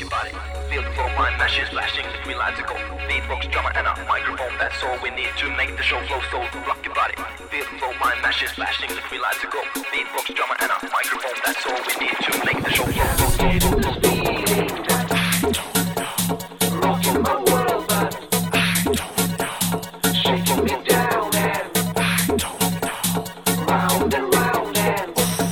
your body. Feel the flow, mind mashes, flashing, 3 lines ago. Beatbox, drummer, and a microphone. That's all we need to make the show flow. So rock your body. Feel the flow, mind mashes, flashing, 3 lines ago. Beatbox, drummer, and a microphone. That's all we need to make the show flow. Rocking my world, but shaking me down and round and round and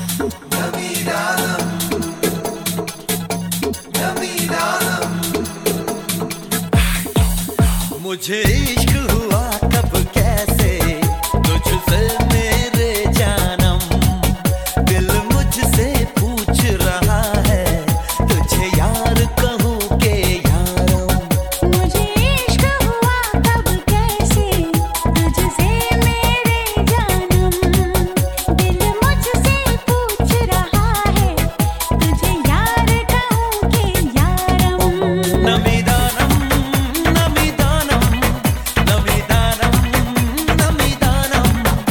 मुझे इश्क हुआ कब कैसे तुझसे मेरे जानम दिल मुझसे पूछ रहा है तुझे यार कहूँ के यारम मुझे इश्क हुआ कब कैसे तुझसे मेरे जानम दिल मुझसे पूछ रहा है तुझे यार कहूँ के यारम नमीदानम नमीदानम नमीदानम नमीदानम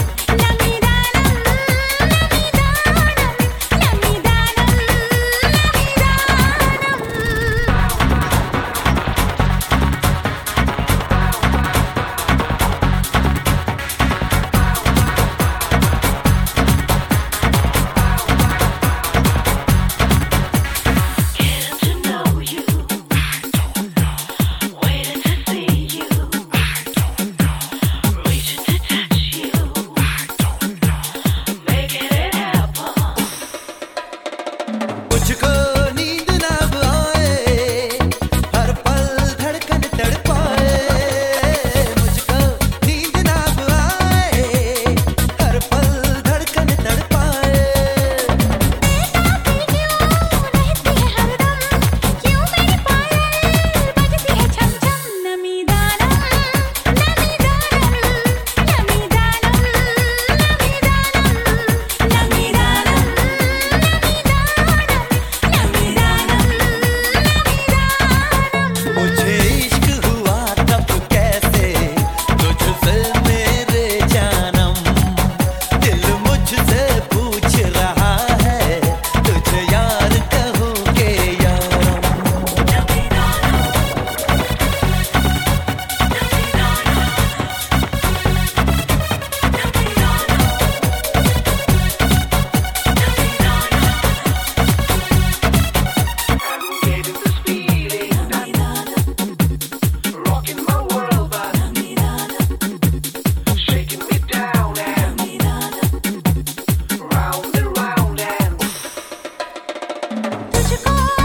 मुझको नींद ना आए हर पल धड़कन तड़पाए मुझको नींद ना आए हर पल धड़कन तड़पाए क्यों रहती है हरदम क्यों मेरी पायल बजती है छम छम नमीदानम मुझे इश्क हुआ कब कैसे तुझसे मेरे जानम दिल मुझसे पूछ रहा है तुझे यार कहूँ के यारम getting this feeling. Rocking my world, but shaking me down and round and round and तुझको